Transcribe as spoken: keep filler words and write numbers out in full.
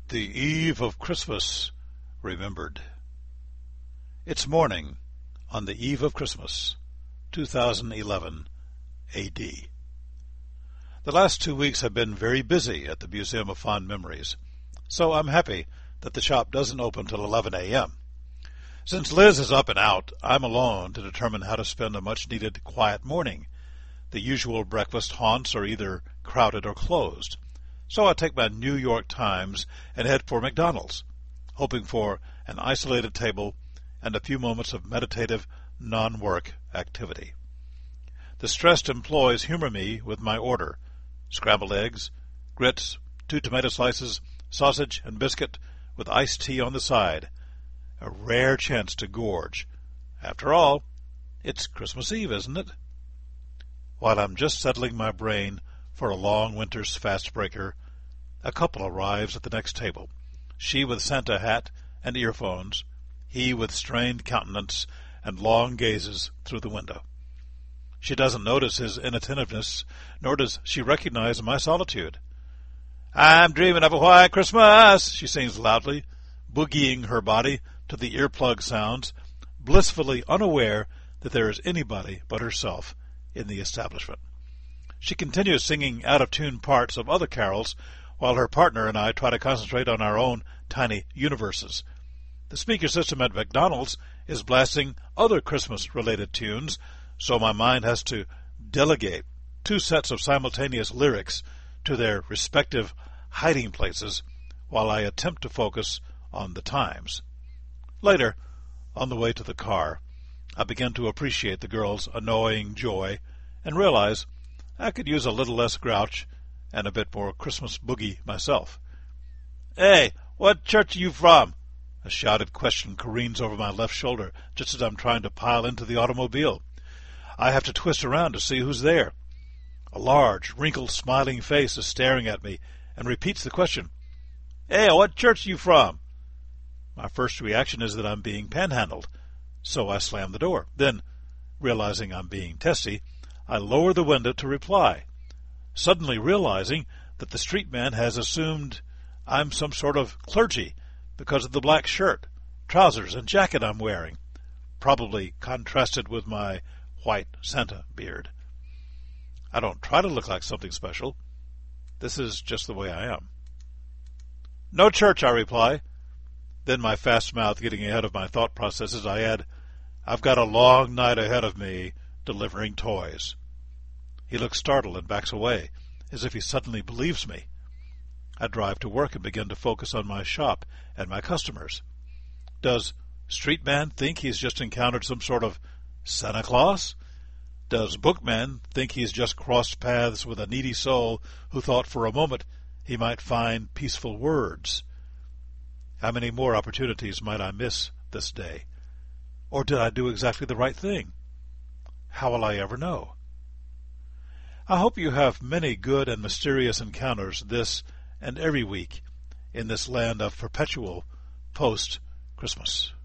The eve of Christmas remembered. It's morning on the eve of Christmas, two thousand eleven A D. The last two weeks have been very busy at the Museum of Fond Memories, so I'm happy that the shop doesn't open till eleven a m Since Liz is up and out, I'm alone to determine how to spend a much-needed quiet morning. The usual breakfast haunts are either crowded or closed, so I take my New York Times and head for McDonald's, hoping for an isolated table and a few moments of meditative, non-work activity. The stressed employees humor me with my order: scrambled eggs, grits, two tomato slices, sausage and biscuit with iced tea on the side. A rare chance to gorge. After all, it's Christmas Eve, isn't it? While I'm just settling my brain for a long winter's fast breaker, a couple arrives at the next table, she with Santa hat and earphones, he with strained countenance and long gazes through the window. She doesn't notice his inattentiveness, nor does she recognize my solitude. "I'm dreaming of a white Christmas," she sings loudly, boogieing her body to the earplug sounds, blissfully unaware that there is anybody but herself in the establishment. She continues singing out-of-tune parts of other carols, while her partner and I try to concentrate on our own tiny universes. The speaker system at McDonald's is blasting other Christmas-related tunes, so my mind has to delegate two sets of simultaneous lyrics to their respective hiding places while I attempt to focus on the times. Later, on the way to the car, I begin to appreciate the girl's annoying joy and realize I could use a little less grouch and a bit more Christmas boogie myself. "Hey, what church are you from?" A shouted question careens over my left shoulder just as I'm trying to pile into the automobile. I have to twist around to see who's there. A large, wrinkled, smiling face is staring at me and repeats the question. "Hey, what church are you from?" My first reaction is that I'm being panhandled, so I slam the door. Then, realizing I'm being testy, I lower the window to reply, suddenly realizing that the street man has assumed I'm some sort of clergy because of the black shirt, trousers, and jacket I'm wearing, probably contrasted with my white Santa beard. I don't try to look like something special. This is just the way I am. "No church," I reply. Then, my fast mouth getting ahead of my thought processes, I add, "I've got a long night ahead of me delivering toys." He looks startled and backs away, as if he suddenly believes me. I drive to work and begin to focus on my shop and my customers. Does Street Man think he's just encountered some sort of Santa Claus? Does Bookman think he's just crossed paths with a needy soul who thought for a moment he might find peaceful words? How many more opportunities might I miss this day? Or did I do exactly the right thing? How will I ever know? I hope you have many good and mysterious encounters this and every week in this land of perpetual post-Christmas.